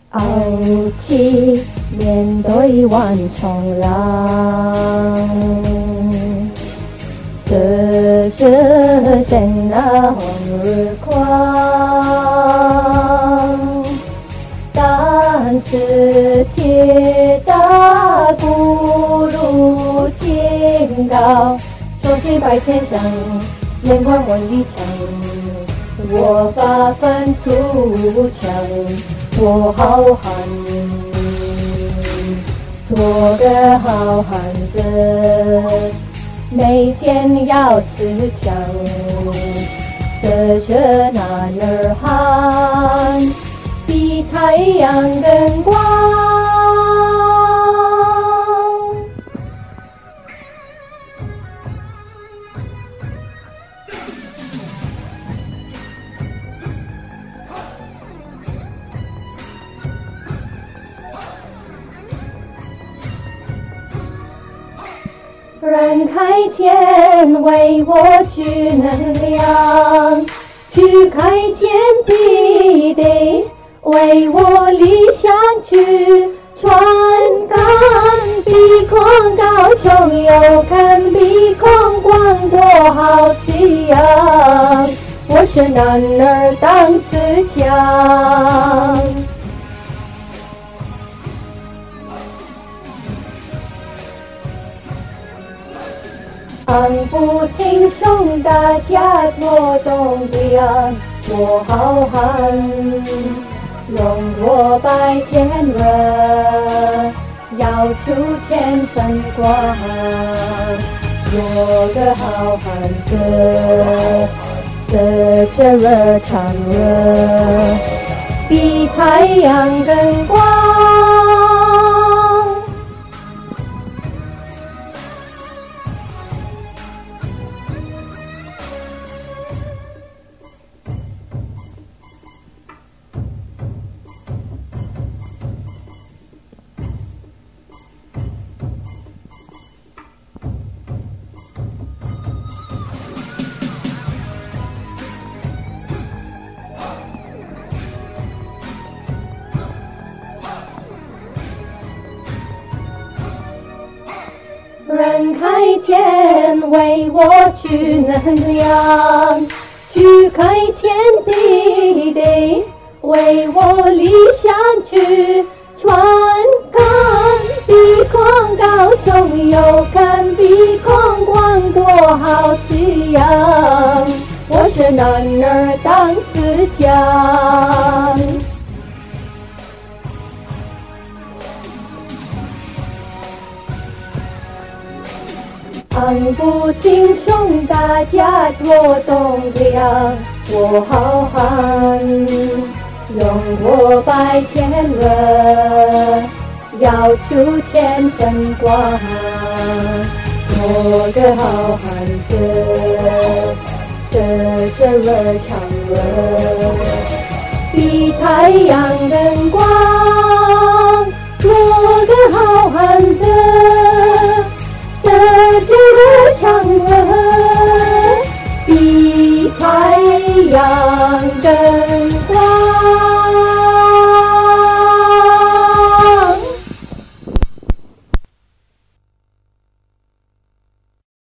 傲气面对万重浪，这是神那红日光，但是铁打不如金刀，手持百千枪，眼观万里长，我发愤图强，做好汉，做个好汉子，每天要持枪，这是男儿汉，比太阳更光。人开天为我举能量，去开天必得为我理想去传干，比空高中有看比空广过好滋养，我是男儿当自强。昂不挺胸，大家做栋梁，做好汉，勇过百千人，要出千分光，做个好汉子，这热肠热，比太阳更光。人开天为我举能量，去开天必得为我理想去传干，比空高中有看比空广过好滋养，我是男儿当自强。昂不挺胸，大家做栋梁，我好汉，勇过百千人，要出千分光，做个好汉子，这热肠热，比太阳更光，做个好汉子。这热肠热，比太阳